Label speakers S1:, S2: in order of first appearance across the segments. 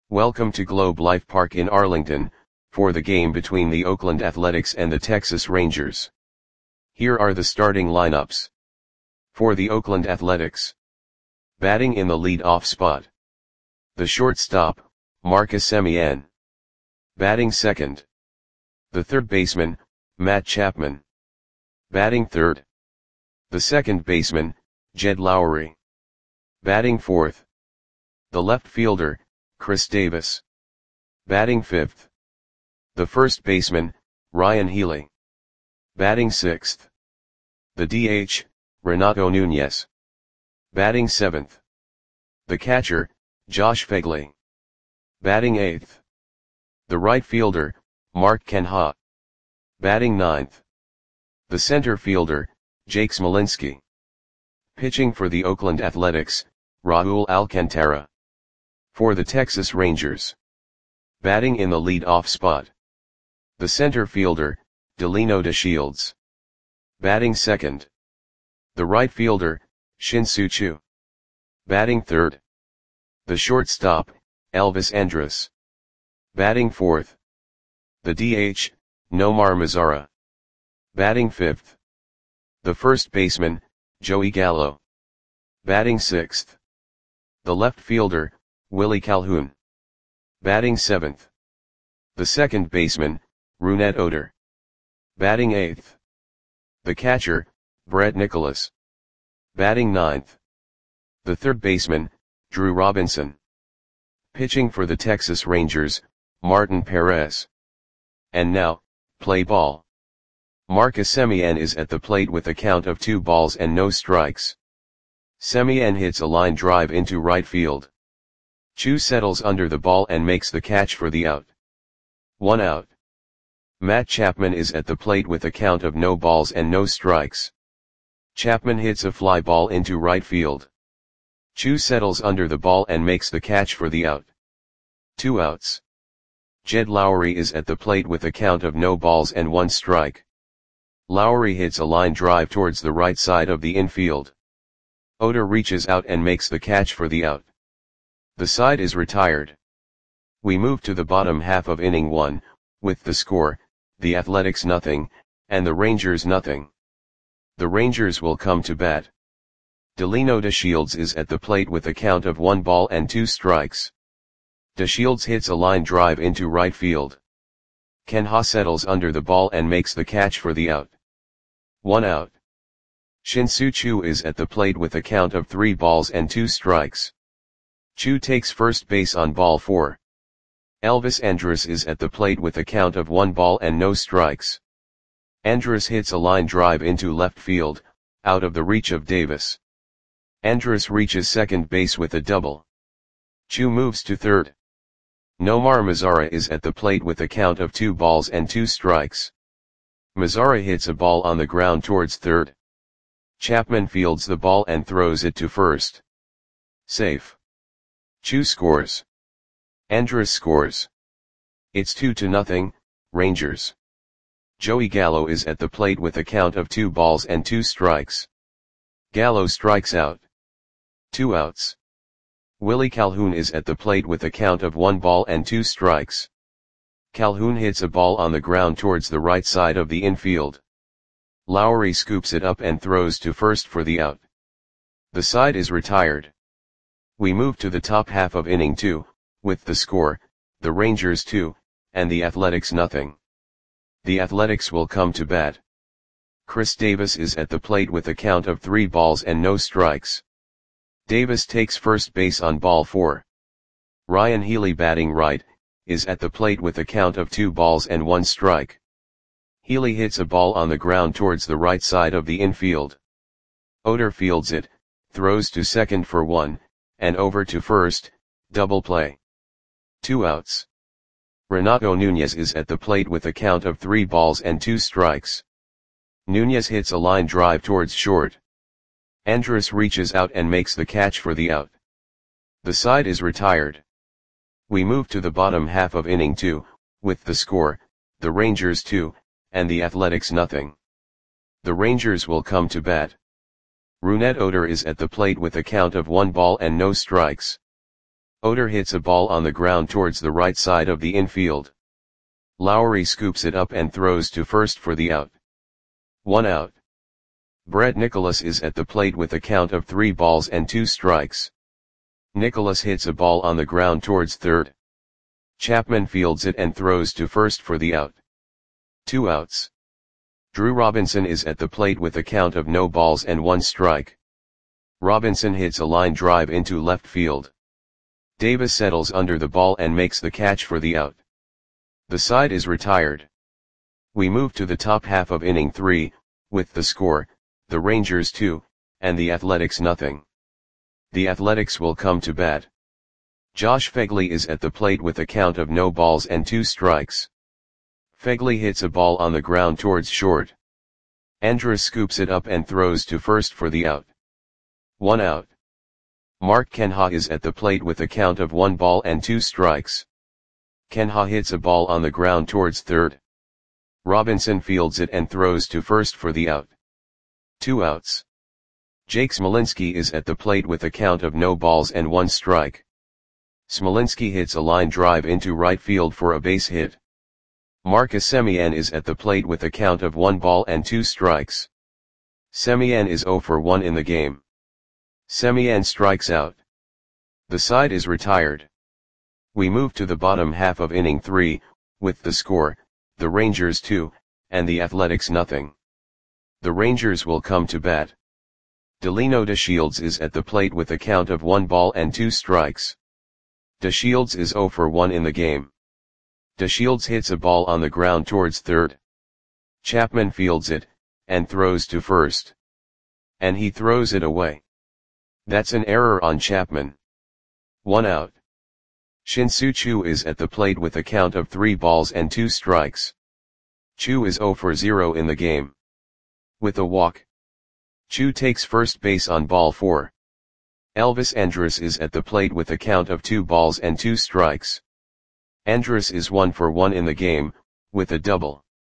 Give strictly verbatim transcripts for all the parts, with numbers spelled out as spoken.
S1: Welcome to Globe Life Park in Arlington, for the game between the Oakland Athletics and the Texas Rangers. Here are the starting lineups. For the Oakland Athletics. Batting in the lead-off spot. The shortstop, Marcus Semien. Batting second. The third baseman, Matt Chapman. Batting third. The second baseman, Jed Lowrie. Batting fourth. The left fielder, Chris Davis. Batting fifth. The first baseman, Ryan Healy. Batting sixth. The D H, Renato Nunez. Batting seventh. The catcher, Josh Phegley. Batting eighth. The right fielder, Mark Canha. Batting ninth. The center fielder, Jake Smolinski. Pitching for the Oakland Athletics, Raul Alcantara. For the Texas Rangers. Batting in the lead-off spot. The center fielder, Delino DeShields. Batting second. The right fielder, Shin-Soo Choo. Batting third. The shortstop, Elvis Andrus. Batting fourth. The D H, Nomar Mazara. Batting fifth. The first baseman, Joey Gallo. Batting sixth. The left fielder, Willie Calhoun. Batting seventh. The second baseman, Rougned Odor. Batting eighth. The catcher, Brett Nicholas. Batting ninth. The third baseman, Drew Robinson. Pitching for the Texas Rangers, Martin Perez. And now, play ball. Marcus Semien is at the plate with a count of two balls and no strikes. Semien hits a line drive into right field. Choo settles under the ball and makes the catch for the out. One out. Matt Chapman is at the plate with a count of no balls and no strikes. Chapman hits a fly ball into right field. Choo settles under the ball and makes the catch for the out. Two outs. Jed Lowrie is at the plate with a count of no balls and one strike. Lowrie hits a line drive towards the right side of the infield. Odor reaches out and makes the catch for the out. The side is retired. We move to the bottom half of inning one, with the score, the Athletics nothing, and the Rangers nothing. The Rangers will come to bat. Delino DeShields is at the plate with a count of one ball and two strikes. DeShields hits a line drive into right field. Canha settles under the ball and makes the catch for the out. One out. Shin-Soo Choo is at the plate with a count of three balls and two strikes. Choo takes first base on ball four. Elvis Andrus is at the plate with a count of one ball and no strikes. Andrus hits a line drive into left field, out of the reach of Davis. Andrus reaches second base with a double. Choo moves to third. Nomar Mazara is at the plate with a count of two balls and two strikes. Mazara hits a ball on the ground towards third. Chapman fields the ball and throws it to first. Safe. Choo scores. Andrus scores. It's two to nothing, Rangers. Joey Gallo is at the plate with a count of two balls and two strikes. Gallo strikes out. Two outs. Willie Calhoun is at the plate with a count of one ball and two strikes. Calhoun hits a ball on the ground towards the right side of the infield. Lowrie scoops it up and throws to first for the out. The side is retired. We move to the top half of inning two, with the score, the Rangers two, and the Athletics nothing. The Athletics will come to bat. Chris Davis is at the plate with a count of three balls and no strikes. Davis takes first base on ball four. Ryan Healy, batting right, is at the plate with a count of two balls and one strike. Healy hits a ball on the ground towards the right side of the infield. Odor fields it, throws to second for one, and over to first, double play. Two outs. Renato Nunez is at the plate with a count of three balls and two strikes. Nunez hits a line drive towards short. Andrus reaches out and makes the catch for the out. The side is retired. We move to the bottom half of inning two, with the score, the Rangers two, and the Athletics nothing. The Rangers will come to bat. Rougned Odor is at the plate with a count of one ball and no strikes. Oder hits a ball on the ground towards the right side of the infield. Lowry scoops it up and throws to first for the out. One out. Brett Nicholas is at the plate with a count of three balls and two strikes. Nicholas hits a ball on the ground towards third. Chapman fields it and throws to first for the out. Two outs. Drew Robinson is at the plate with a count of no balls and one strike. Robinson hits a line drive into left field. Davis settles under the ball and makes the catch for the out. The side is retired. We move to the top half of inning three, with the score, the Rangers two, and the Athletics nothing. The Athletics will come to bat. Josh Phegley is at the plate with a count of no balls and two strikes. Phegley hits a ball on the ground towards short. Andrus scoops it up and throws to first for the out. One out. Mark Canha is at the plate with a count of one ball and two strikes. Canha hits a ball on the ground towards third. Robinson fields it and throws to first for the out. Two outs. Jake Smolinski is at the plate with a count of no balls and one strike. Smolinski hits a line drive into right field for a base hit. Marcus Semien is at the plate with a count of one ball and two strikes. Semien is zero for one in the game. Semien strikes out. The side is retired. We move to the bottom half of inning three, with the score, the Rangers two, and the Athletics nothing. The Rangers will come to bat. Delino DeShields is at the plate with a count of one ball and two strikes. DeShields is zero for one in the game. DeShields hits a ball on the ground towards third. Chapman fields it, and throws to first. And he throws it away. That's an error on Chapman. One out. Shin-Soo Choo is at the plate with a count of three balls and two strikes. Choo is zero for zero in the game. With a walk. Choo takes first base on ball four. Elvis Andrus is at the plate with a count of two balls and two strikes. Andrus is one for one in the game, with a double.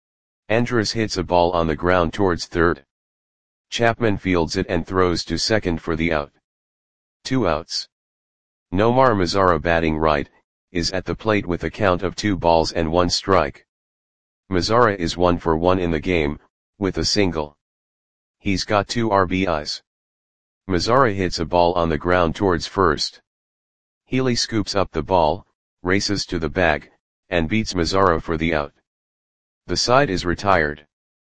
S1: Andrus hits a ball on the ground towards third. Chapman fields it and throws to second for the out. Two outs. Nomar Mazara batting right, is at the plate with a count of two balls and one strike. Mazara is one for one in the game, with a single. He's got two R B Is. Mazara hits a ball on the ground towards first. Healy scoops up the ball, races to the bag, and beats Mazara for the out. The side is retired.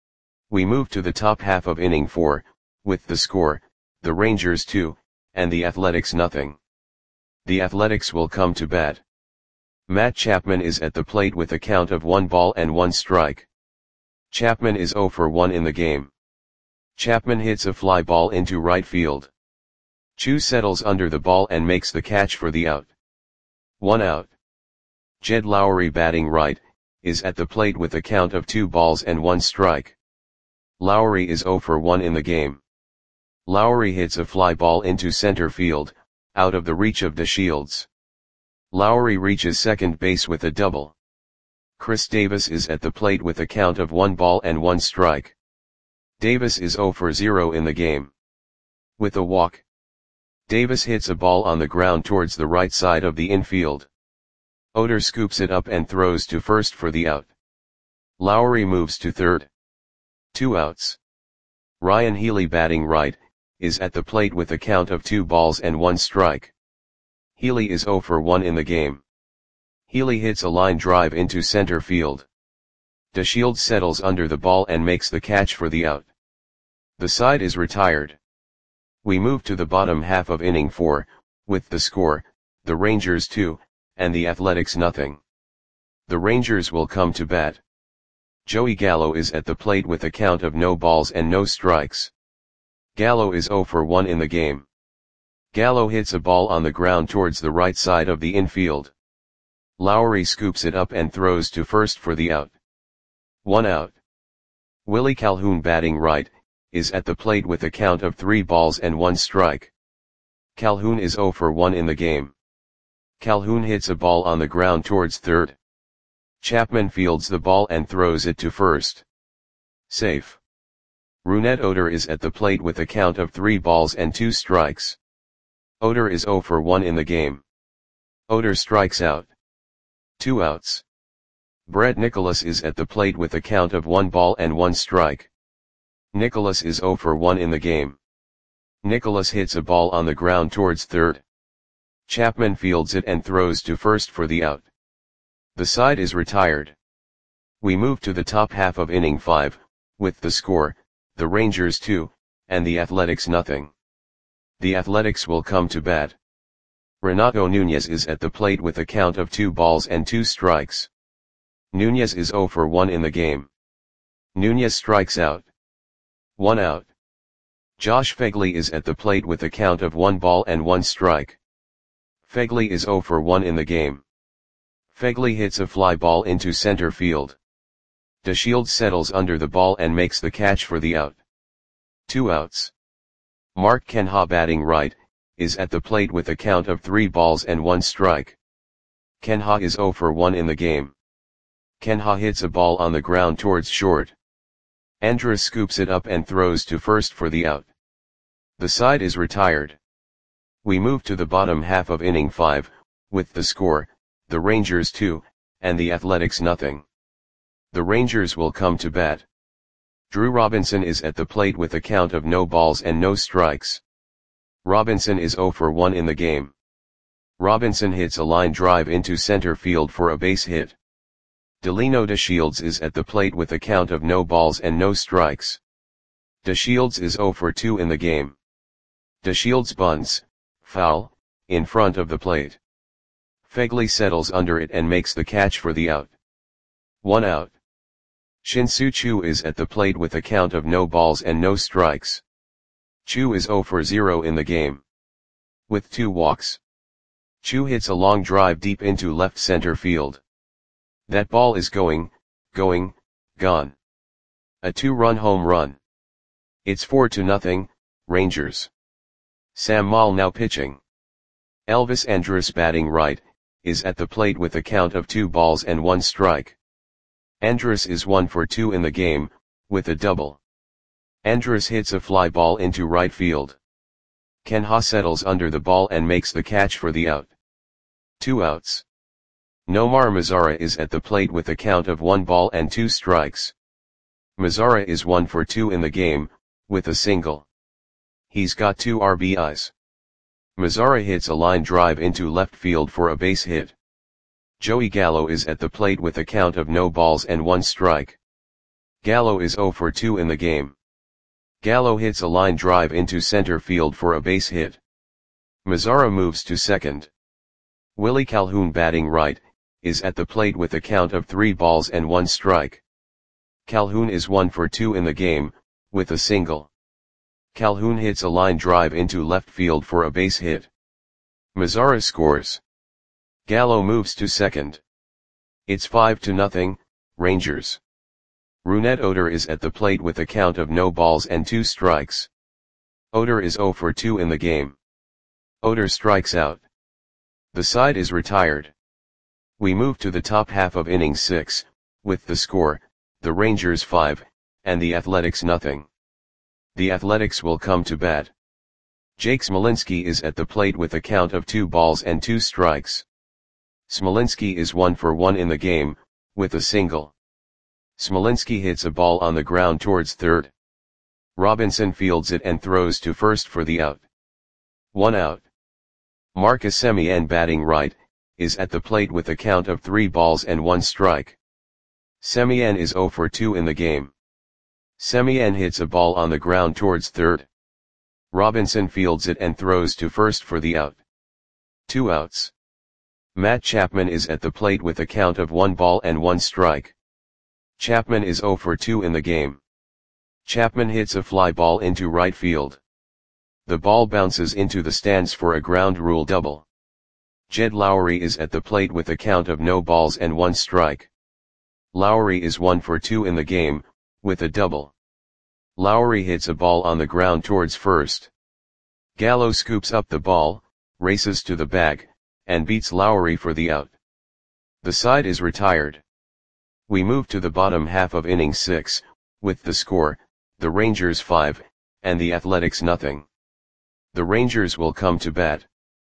S1: We move to the top half of inning four, with the score, the Rangers two, and the Athletics nothing. The Athletics will come to bat. Matt Chapman is at the plate with a count of one ball and one strike. Chapman is zero for one in the game. Chapman hits a fly ball into right field. Choo settles under the ball and makes the catch for the out. One out. Jed Lowry batting right, is at the plate with a count of two balls and one strike. Lowry is zero for one in the game. Lowry hits a fly ball into center field, out of the reach of DeShields. Lowry reaches second base with a double. Chris Davis is at the plate with a count of one ball and one strike. Davis is zero for zero in the game. With a walk. Davis hits a ball on the ground towards the right side of the infield. Oder scoops it up and throws to first for the out. Lowry moves to third. Two outs. Ryan Healy batting right, is at the plate with a count of two balls and one strike. Healy is zero for one in the game. Healy hits a line drive into center field. DeShields settles under the ball and makes the catch for the out. The side is retired. We move to the bottom half of inning four, with the score, the Rangers two, and the Athletics nothing. The Rangers will come to bat. Joey Gallo is at the plate with a count of no balls and no strikes. Gallo is zero for one in the game. Gallo hits a ball on the ground towards the right side of the infield. Lowry scoops it up and throws to first for the out. One out. Willie Calhoun batting right, is at the plate with a count of three balls and one strike. Calhoun is zero for one in the game. Calhoun hits a ball on the ground towards third. Chapman fields the ball and throws it to first. Safe. Rougned Odor is at the plate with a count of three balls and two strikes. Odor is zero for one in the game. Oder strikes out. Two outs. Brett Nicholas is at the plate with a count of one ball and one strike. Nicholas is zero for one in the game. Nicholas hits a ball on the ground towards third. Chapman fields it and throws to first for the out. The side is retired. We move to the top half of inning five, with the score, the Rangers two, and the Athletics nothing. The Athletics will come to bat. Renato Nunez is at the plate with a count of two balls and two strikes. Nunez is zero for one in the game. Nunez strikes out. One out. Josh Phegley is at the plate with a count of one ball and one strike. Phegley is zero for one in the game. Phegley hits a fly ball into center field. DeShields settles under the ball and makes the catch for the out. Two outs. Mark Canha, batting right, is at the plate with a count of three balls and one strike. Canha is zero for one in the game. Canha hits a ball on the ground towards short. Andrus scoops it up and throws to first for the out. The side is retired. We move to the bottom half of inning five, with the score, the Rangers two, and the Athletics nothing. The Rangers will come to bat. Drew Robinson is at the plate with a count of no balls and no strikes. Robinson is zero for one in the game. Robinson hits a line drive into center field for a base hit. Delino DeShields is at the plate with a count of no balls and no strikes. DeShields is zero for two in the game. DeShields bunts, foul, in front of the plate. Phegley settles under it and makes the catch for the out. One out. Shin-Soo Choo is at the plate with a count of no balls and no strikes. Choo is zero for zero in the game. With two walks. Choo hits a long drive deep into left center field. That ball is going, going, gone. A two-run home run. It's four to nothing, Rangers. Sam Moll now pitching. Elvis Andrus, batting right, is at the plate with a count of two balls and one strike. Andrus is one for two in the game, with a double. Andrus hits a fly ball into right field. Canha settles under the ball and makes the catch for the out. Two outs. Nomar Mazara is at the plate with a count of one ball and two strikes. Mazara is one for two in the game, with a single. He's got two R B Is. Mazara hits a line drive into left field for a base hit. Joey Gallo is at the plate with a count of no balls and one strike. Gallo is zero for two in the game. Gallo hits a line drive into center field for a base hit. Mazara moves to second. Willie Calhoun, batting right, is at the plate with a count of three balls and one strike. Calhoun is one for two in the game, with a single. Calhoun hits a line drive into left field for a base hit. Mazara scores. Gallo moves to second. It's five to nothing, Rangers. Rougned Odor is at the plate with a count of no balls and two strikes. Odor is zero for two in the game. Odor strikes out. The side is retired. We move to the top half of inning six, with the score, the Rangers five, and the Athletics nothing. The Athletics will come to bat. Jake Smolinski is at the plate with a count of two balls and two strikes. Smolinski is one for one in the game, with a single. Smolinski hits a ball on the ground towards third. Robinson fields it and throws to first for the out. One out. Marcus Semien, batting right, is at the plate with a count of three balls and one strike. Semien is zero for two in the game. Semien hits a ball on the ground towards third. Robinson fields it and throws to first for the out. Two outs. Matt Chapman is at the plate with a count of one ball and one strike. Chapman is zero for two in the game. Chapman hits a fly ball into right field. The ball bounces into the stands for a ground rule double. Jed Lowry is at the plate with a count of no balls and one strike. Lowry is one for two in the game, with a double. Lowry hits a ball on the ground towards first. Gallo scoops up the ball, races to the bag, and beats Lowry for the out. The side is retired. We move to the bottom half of inning six, with the score, the Rangers five, and the Athletics nothing. The Rangers will come to bat.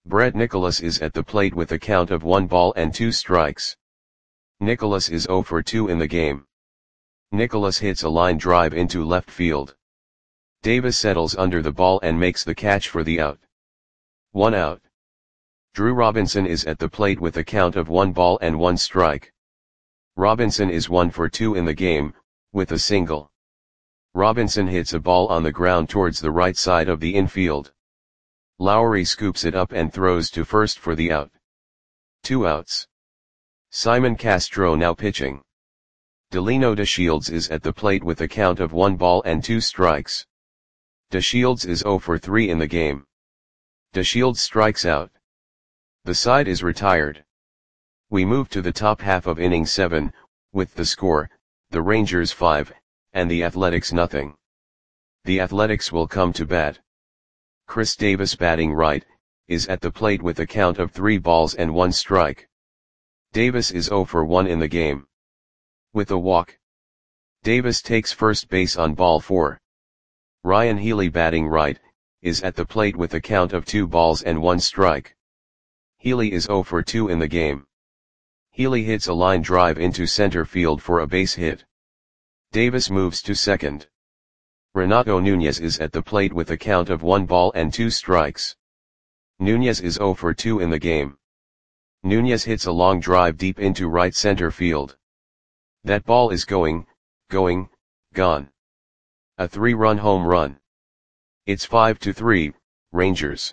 S1: Brett Nicholas is at the plate with a count of one ball and two strikes. Nicholas is zero for two in the game. Nicholas hits a line drive into left field. Davis settles under the ball and makes the catch for the out. One out. Drew Robinson is at the plate with a count of one ball and one strike. Robinson is one for two in the game, with a single. Robinson hits a ball on the ground towards the right side of the infield. Lowry scoops it up and throws to first for the out. Two outs. Simon Castro now pitching. Delino DeShields is at the plate with a count of one ball and two strikes. DeShields is zero for three in the game. DeShields strikes out. The side is retired. We move to the top half of inning seven, with the score, the Rangers five, and the Athletics nothing. The Athletics will come to bat. Chris Davis batting right, is at the plate with a count of three balls and one strike. Davis is zero for one in the game. With a walk. Davis takes first base on ball four. Ryan Healy batting right, is at the plate with a count of two balls and one strike. Healy is zero for two in the game. Healy hits a line drive into center field for a base hit. Davis moves to second. Renato Nunez is at the plate with a count of one ball and two strikes. Nunez is zero for two in the game. Nunez hits a long drive deep into right center field. That ball is going, going, gone. A three-run home run. It's five to three, Rangers.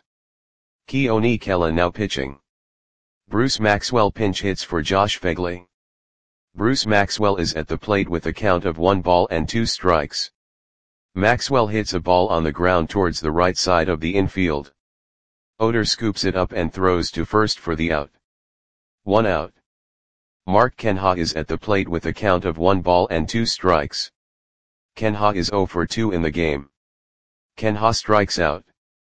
S1: Keone Kela now pitching. Bruce Maxwell pinch hits for Josh Phegley. Bruce Maxwell is at the plate with a count of one ball and two strikes. Maxwell hits a ball on the ground towards the right side of the infield. Oder scoops it up and throws to first for the out. One out. Mark Canha is at the plate with a count of one ball and two strikes. Canha is zero for two in the game. Canha strikes out.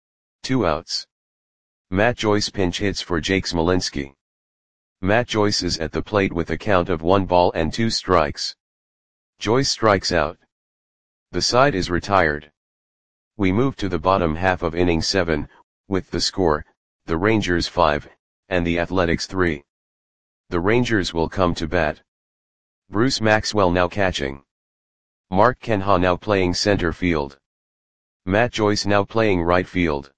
S1: Two outs. Matt Joyce pinch hits for Jake Smolinski. Matt Joyce is at the plate with a count of one ball and two strikes. Joyce strikes out. The side is retired. We move to the bottom half of inning seven, with the score, the Rangers five, and the Athletics three. The Rangers will come to bat. Bruce Maxwell now catching. Mark Canha now playing center field. Matt Joyce now playing right field.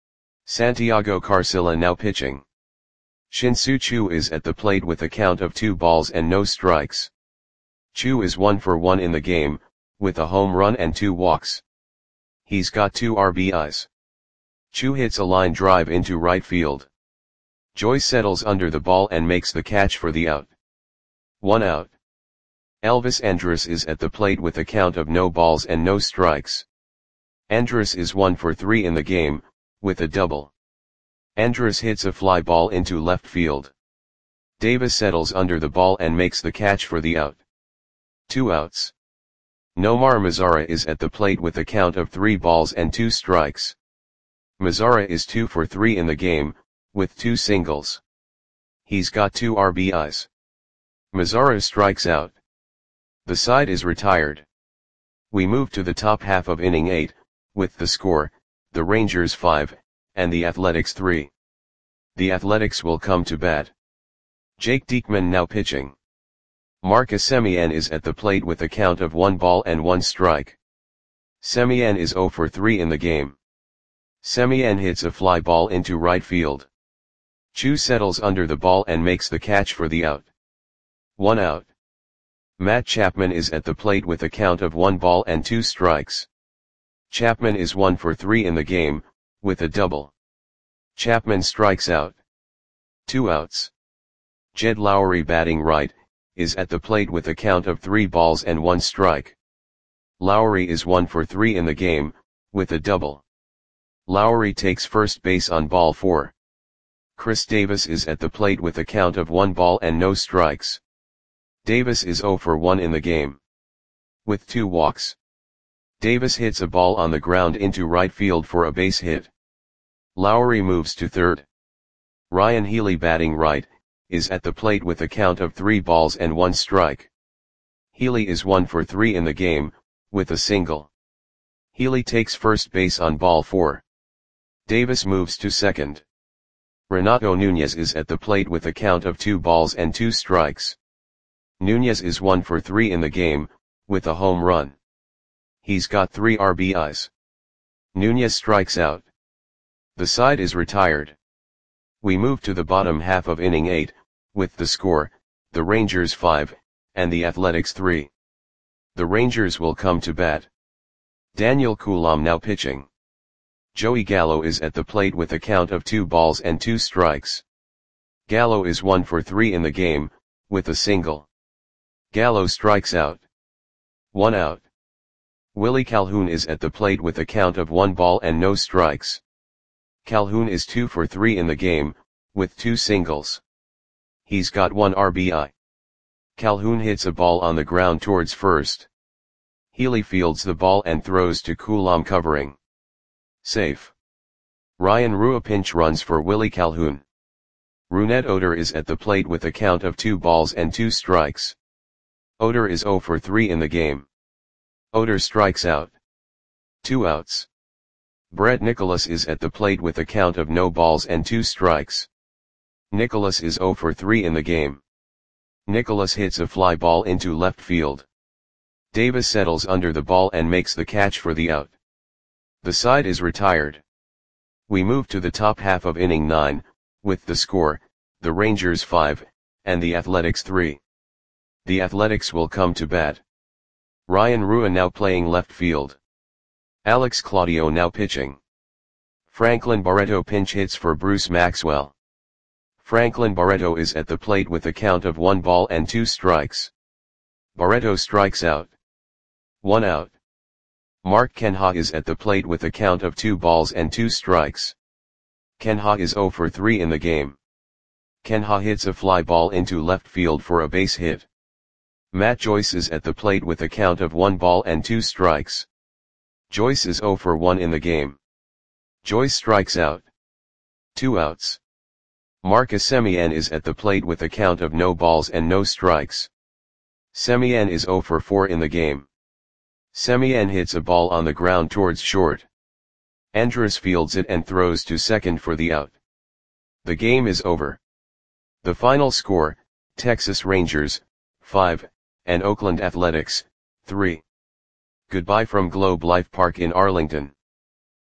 S1: Santiago Carcilla now pitching. Shin-Soo Choo is at the plate with a count of two balls and no strikes. Choo is one for one in the game, with a home run and two walks. He's got two R B Is. Choo hits a line drive into right field. Joyce settles under the ball and makes the catch for the out. One out. Elvis Andrus is at the plate with a count of no balls and no strikes. Andrus is one for three in the game, with a double. Andrus hits a fly ball into left field. Davis settles under the ball and makes the catch for the out. Two outs. Nomar Mazara is at the plate with a count of three balls and two strikes. Mazara is two for three in the game, with two singles. He's got two R B Is. Mazara strikes out. The side is retired. We move to the top half of inning eight, with the score, the Rangers five, and the Athletics three. The Athletics will come to bat. Jake Diekman now pitching. Marcus Semien is at the plate with a count of one ball and one strike. Semien is zero for three in the game. Semien hits a fly ball into right field. Choo settles under the ball and makes the catch for the out. One out. Matt Chapman is at the plate with a count of one ball and two strikes. Chapman is one for three in the game, with a double. Chapman strikes out. Two outs. Jed Lowry batting right, is at the plate with a count of three balls and one strike. Lowry is one for three in the game, with a double. Lowry takes first base on ball four. Chris Davis is at the plate with a count of one ball and no strikes. Davis is zero for one in the game. With two walks. Davis hits a ball on the ground into right field for a base hit. Lowry moves to third. Ryan Healy batting right, is at the plate with a count of three balls and one strike. Healy is one for three in the game, with a single. Healy takes first base on ball four. Davis moves to second. Renato Nunez is at the plate with a count of two balls and two strikes. Nunez is one for three in the game, with a home run. He's got three R B Is. Nunez strikes out. The side is retired. We move to the bottom half of inning eight, with the score, the Rangers five, and the Athletics three. The Rangers will come to bat. Daniel Coulombe now pitching. Joey Gallo is at the plate with a count of two balls and two strikes. Gallo is one for three in the game, with a single. Gallo strikes out. One out. Willie Calhoun is at the plate with a count of one ball and no strikes. Calhoun is two for three in the game, with two singles. He's got one R B I. Calhoun hits a ball on the ground towards first. Healy fields the ball and throws to Coulombe covering. Safe. Ryan Rua pinch runs for Willie Calhoun. Rougned Odor is at the plate with a count of two balls and two strikes. Odor is zero for three in the game. Odor strikes out. Two outs. Brett Nicholas is at the plate with a count of no balls and two strikes. Nicholas is zero for three in the game. Nicholas hits a fly ball into left field. Davis settles under the ball and makes the catch for the out. The side is retired. We move to the top half of inning nine, with the score, the Rangers five, and the Athletics three. The Athletics will come to bat. Ryan Rua now playing left field. Alex Claudio now pitching. Franklin Barreto pinch hits for Bruce Maxwell. Franklin Barreto is at the plate with a count of one ball and two strikes. Barreto strikes out. One out. Mark Kenha is at the plate with a count of two balls and two strikes. Kenha is zero for three in the game. Kenha hits a fly ball into left field for a base hit. Matt Joyce is at the plate with a count of one ball and two strikes. Joyce is zero for one in the game. Joyce strikes out. Two outs. Marcus Semien is at the plate with a count of no balls and no strikes. Semien is zero for four in the game. Semien hits a ball on the ground towards short. Andrus fields it and throws to second for the out. The game is over. The final score, Texas Rangers, five, and Oakland Athletics, three. Goodbye from Globe Life Park in Arlington.